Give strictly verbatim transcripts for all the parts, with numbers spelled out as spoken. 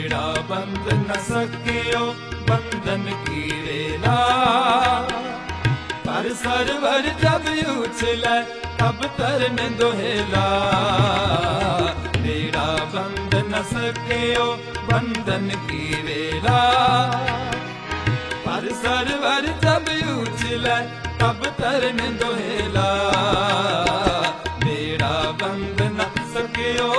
बेड़ा बंद न सकियो बंधन की रेला। पर सरवर जब उछले तब तरन दोहेला। बेड़ा बंद न सकियो बंधन की रेला। पर सरवर जब उछले तब तरन दोहेला। बेड़ा बंद न सकियो।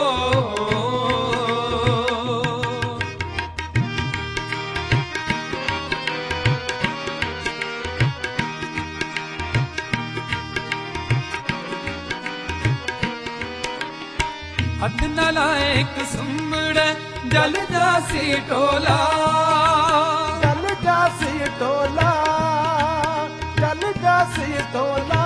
हथ न लाए कुसुमड़े जल जासी टोला। जल जासी टोला, जल जासी टोला।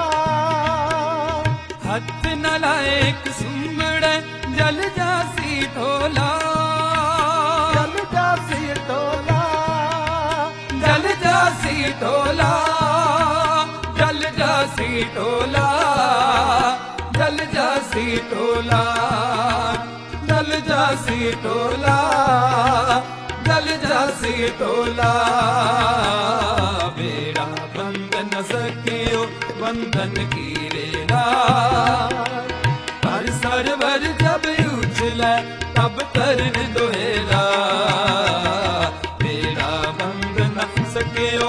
हथ न लाए कुसुमड़े जल जासी टोला। जल जासी टोला, जल जासी टोला। जल जासी टोला। जल जासी टोला। जल जासी टोला। जल जासी टोला। बेड़ा बंद न सकियो बंधन की रेला। पर सरवर जब उछले तब तरन दोहेला। बेड़ा बंद न सकियो।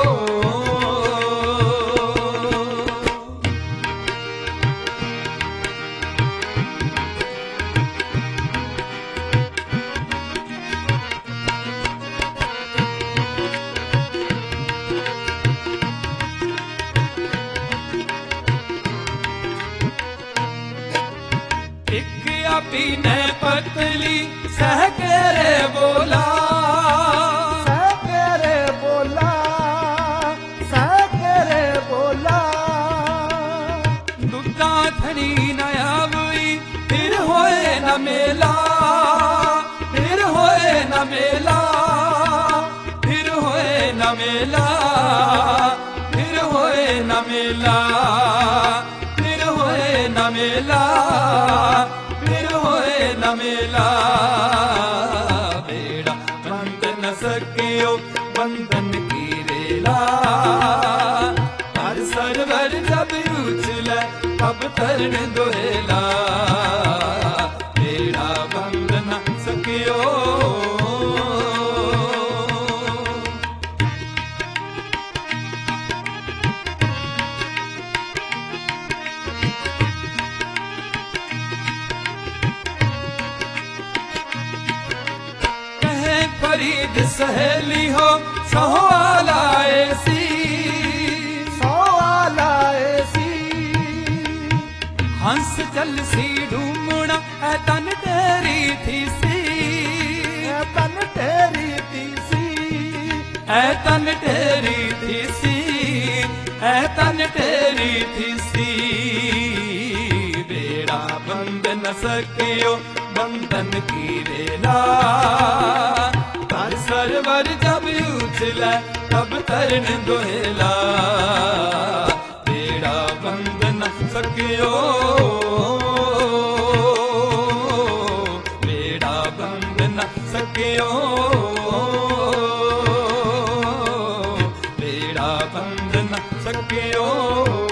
पीने पतली सह के रे बोला। सह के रे बोला, सह के रे बोला। दुद्धा थनी नया हुई फिर होए न मेला। फिर होए न मेला। फिर होए न मेला। फिर होए न मेला। फिर होए न मेला। फिर होए न मेला। बेड़ा बंद न सकियो बंधन की रेला। पर सरवर जब उछले तब तरन दोहेला। बेड़ा बंद न सकियो। फरीद सहेली हो सवाला ऐसी। सवाला ऐसी। हंस चल सी ढूंढना है तन तेरी थी सी। है तन तेरी थी सी। है तन तेरी थी सी। है तन तेरी थी सी। बेड़ा बंद न सकियो बंधन की रेला। पर सरवर जब उछले तब तरन दोहेला। बेड़ा बंद न सकियो। बेड़ा बंद न सकियो। बेड़ा बंद न सकियो।